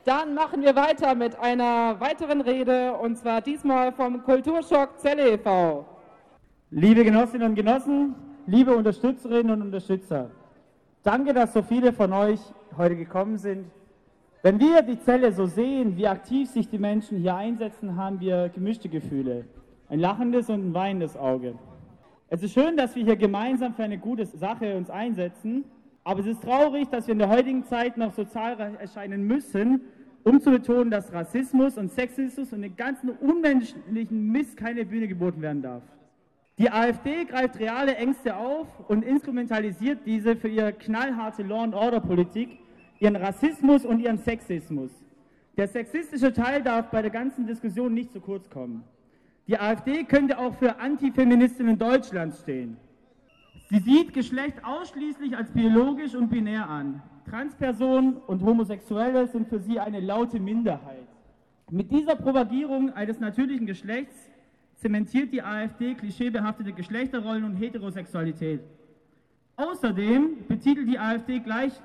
Dann machen wir weiter mit einer weiteren Rede, und zwar diesmal vom Kulturschock Celle e.V. Liebe Genossinnen und Genossen, liebe Unterstützerinnen und Unterstützer, danke, dass so viele von euch heute gekommen sind. Wenn wir die Celle so sehen, wie aktiv sich die Menschen hier einsetzen, haben wir gemischte Gefühle. Ein lachendes und ein weinendes Auge. Es ist schön, dass wir hier gemeinsam für eine gute Sache uns einsetzen, aber es ist traurig, dass wir in der heutigen Zeit noch so zahlreich erscheinen müssen, um zu betonen, dass Rassismus und Sexismus und den ganzen unmenschlichen Mist keine Bühne geboten werden darf. Die AfD greift reale Ängste auf und instrumentalisiert diese für ihre knallharte Law-and-Order-Politik, ihren Rassismus und ihren Sexismus. Der sexistische Teil darf bei der ganzen Diskussion nicht zu kurz kommen. Die AfD könnte auch für Antifeministinnen Deutschlands stehen. Sie sieht Geschlecht ausschließlich als biologisch und binär an. Transpersonen und Homosexuelle sind für sie eine laute Minderheit. Mit dieser Propagierung eines natürlichen Geschlechts zementiert die AfD klischeebehaftete Geschlechterrollen und Heterosexualität. Außerdem betitelt die AfD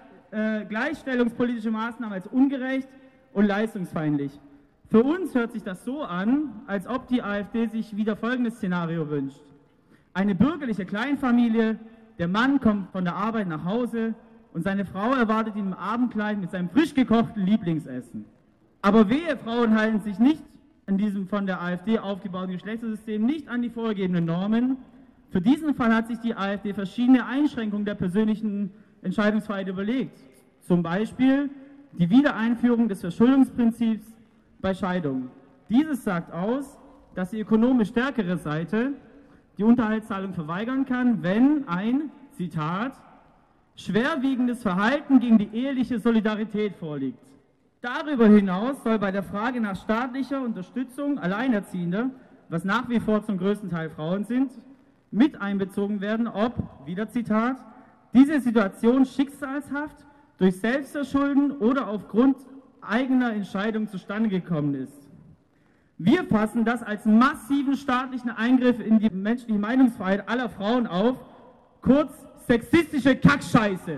gleichstellungspolitische Maßnahmen als ungerecht und leistungsfeindlich. Für uns hört sich das so an, als ob die AfD sich wieder folgendes Szenario wünscht. Eine bürgerliche Kleinfamilie, der Mann kommt von der Arbeit nach Hause und seine Frau erwartet ihn im Abendkleid mit seinem frisch gekochten Lieblingsessen. Aber wehe, Frauen halten sich nicht in diesem von der AfD aufgebauten Geschlechtersystem nicht an die vorgegebenen Normen. Für diesen Fall hat sich die AfD verschiedene Einschränkungen der persönlichen Entscheidungsfreiheit überlegt. Zum Beispiel die Wiedereinführung des Verschuldungsprinzips bei Scheidung. Dieses sagt aus, dass die ökonomisch stärkere Seite die Unterhaltszahlung verweigern kann, wenn ein, Zitat, schwerwiegendes Verhalten gegen die eheliche Solidarität vorliegt. Darüber hinaus soll bei der Frage nach staatlicher Unterstützung Alleinerziehender, was nach wie vor zum größten Teil Frauen sind, mit einbezogen werden, ob, wieder Zitat, diese Situation schicksalshaft durch Selbstverschulden oder aufgrund eigener Entscheidung zustande gekommen ist. Wir fassen das als massiven staatlichen Eingriff in die menschliche Meinungsfreiheit aller Frauen auf, kurz sexistische Kackscheiße.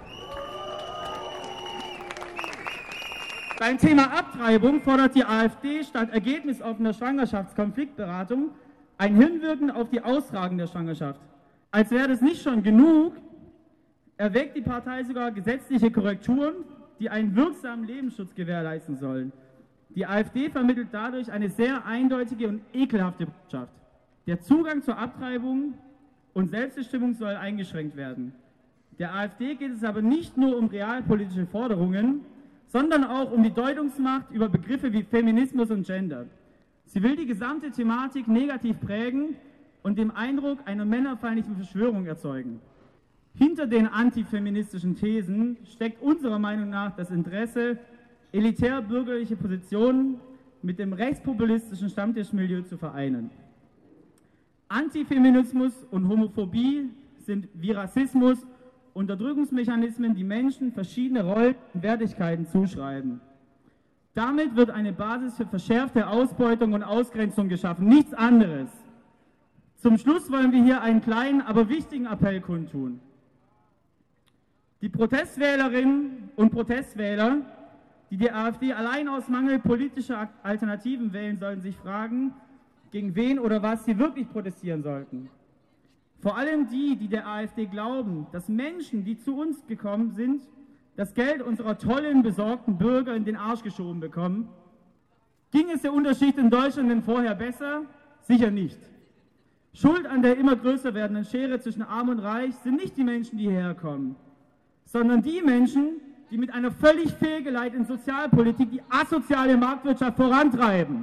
Beim Thema Abtreibung fordert die AfD statt ergebnisoffener Schwangerschaftskonfliktberatung ein Hinwirken auf die Austragung der Schwangerschaft. Als wäre das nicht schon genug, erwägt die Partei sogar gesetzliche Korrekturen, die einen wirksamen Lebensschutz gewährleisten sollen. Die AfD vermittelt dadurch eine sehr eindeutige und ekelhafte Botschaft. Der Zugang zur Abtreibung und Selbstbestimmung soll eingeschränkt werden. Der AfD geht es aber nicht nur um realpolitische Forderungen, sondern auch um die Deutungsmacht über Begriffe wie Feminismus und Gender. Sie will die gesamte Thematik negativ prägen und den Eindruck einer männerfeindlichen Verschwörung erzeugen. Hinter den antifeministischen Thesen steckt unserer Meinung nach das Interesse, elitär-bürgerliche Positionen mit dem rechtspopulistischen Stammtischmilieu zu vereinen. Antifeminismus und Homophobie sind wie Rassismus Unterdrückungsmechanismen, die Menschen verschiedene Rollen und Wertigkeiten zuschreiben. Damit wird eine Basis für verschärfte Ausbeutung und Ausgrenzung geschaffen, nichts anderes. Zum Schluss wollen wir hier einen kleinen, aber wichtigen Appell kundtun. Die Protestwählerinnen und Protestwähler, die die AfD allein aus Mangel politischer Alternativen wählen, sollen sich fragen, gegen wen oder was sie wirklich protestieren sollten. Vor allem die, die der AfD glauben, dass Menschen, die zu uns gekommen sind, das Geld unserer tollen, besorgten Bürger in den Arsch geschoben bekommen. Ging es der Unterschicht in Deutschland denn vorher besser? Sicher nicht. Schuld an der immer größer werdenden Schere zwischen Arm und Reich sind nicht die Menschen, die hierher kommen, sondern die Menschen, die mit einer völlig fehlgeleiteten Sozialpolitik die asoziale Marktwirtschaft vorantreiben.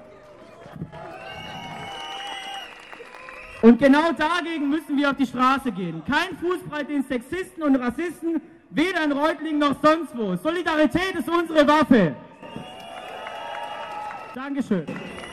Und genau dagegen müssen wir auf die Straße gehen. Kein Fußbreit den Sexisten und Rassisten, weder in Reutlingen noch sonst wo. Solidarität ist unsere Waffe. Dankeschön.